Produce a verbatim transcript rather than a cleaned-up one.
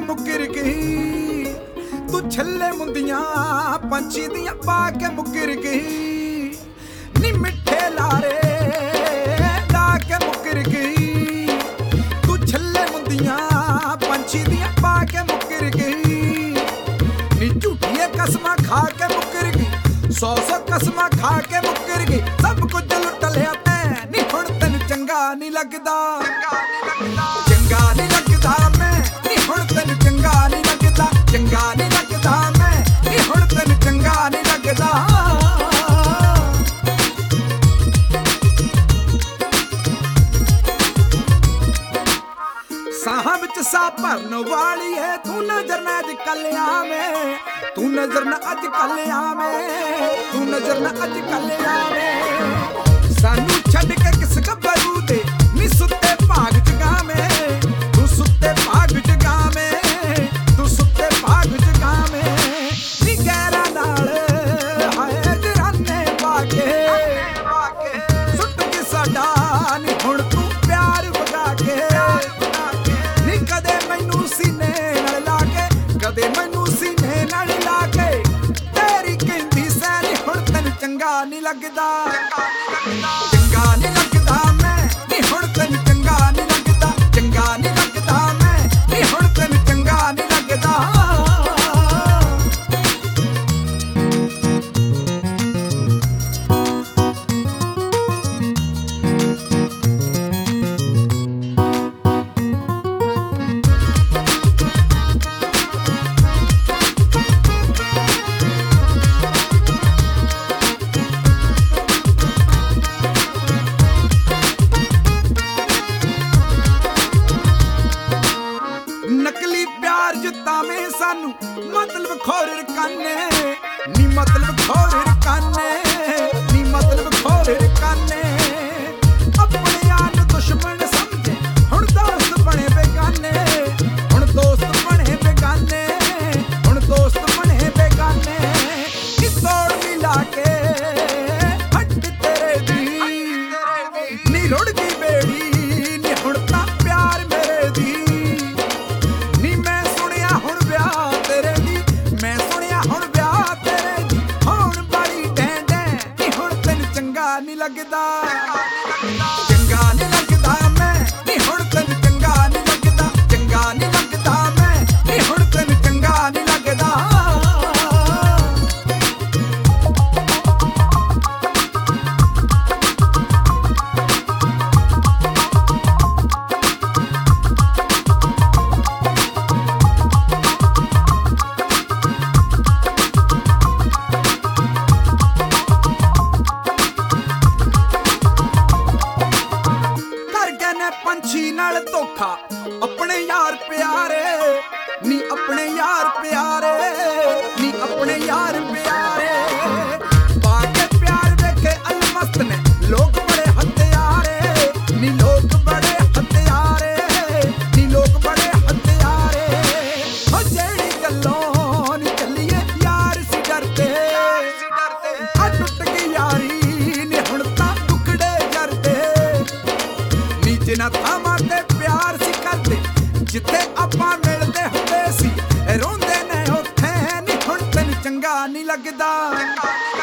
मुकर गई, तू छल्ले मुंदियां पंछी दियां पा के मुकर गई, नी मिठे लारे ला के मुकर गई, तू छल्ले मुंदियां पंछी दियां पा के मुकर गई, नी झूठिया कसमां खा के मुकर गई, सौ सौ कसमां खा के मुकर गई, सब कुछ लुट लिया तैं, नी हुण तैनूं चंगा नहीं लगदा, चंगा नहीं लगदा मैं, नी हुण तैनूं चंगा नहीं लगदा, चंगा नहीं लगदा मैं, नी हुण तैनूं चंगा नहीं लगदा। साहां विच सा भरन वाली है, तू नजर ना अज कल आवे, तू नजर ना अज कल आवे, तू नजर ना अज कल आवे, सानू छड्ड के किस गबरू दे नी सुत्ते भाग जगावे, तू सुत्ते भाग जगावे, तू सुत्ते भाग जगावे, नी गैरा नाल हाय जराने पाके सुट के साडा नी हुण तू प्यार वगा के, नी कदे मैनू सीने नाल ला के, कदे मैनू सीने नाल ला के, तेरी कहंदी सै नी हुण तैनूं चंगा नहीं लगदा, चंगा नहीं लगदा मैं, नी हुण तैनूं चंगा नहीं लगदा, चंगा नहीं लगदा मैं, नी हुण तैनूं चंगा नहीं लगदा। नकली प्यार जितावे सानू मतलब खोर रकाने, नी मतलब खोर रकाने, नी मतलब खोर रकाने, अपने आप दुश्मन समझे हुण दोस्त बने बेगाने, हुण दोस्त बने बेगाने, हुण दोस्त बने बेगाने, नी तोड़ मिला के हट तेरे दी, नी रुड़ गई बेड़ी नी हुण तां प्यार मेरे दी, नी मैं सुनिया हुण ब्याह तेरे दी, मैं सुनिया हुण ब्याह तेरे दी, हुण बड़ी डैं डैं नी हुण तैनूं चंगा नहीं लगदा, चंगा नहीं लगदा मैं, नी हुण तैनूं चंगा नहीं लगदा, चंगा नहीं लगदा मैं, नी हुण तैनूं चंगा नहीं लगदा। पंछी नाल धोखा अपने यार प्यारे, नी अपने यार प्यारे, नी अपने यार प्यारे, बाके प्यार देखे अलमस्त ने लोग बड़े हत्यारे, नी लोग बड़े हत्यारे, नी लोग बड़े हत्यारे, हो जेड़ी गल्लों नी चलिए यार सी डरते, आ टुट गई यारी नी हुण तां टुकड़े जरदे, नी जिन्हां थावां ते प्यार सी करदे जिथे आपां मिलदे हुंदे सी, रोंदे ने उत्थे नी हुण तैनूं चंगा नहीं लगदा।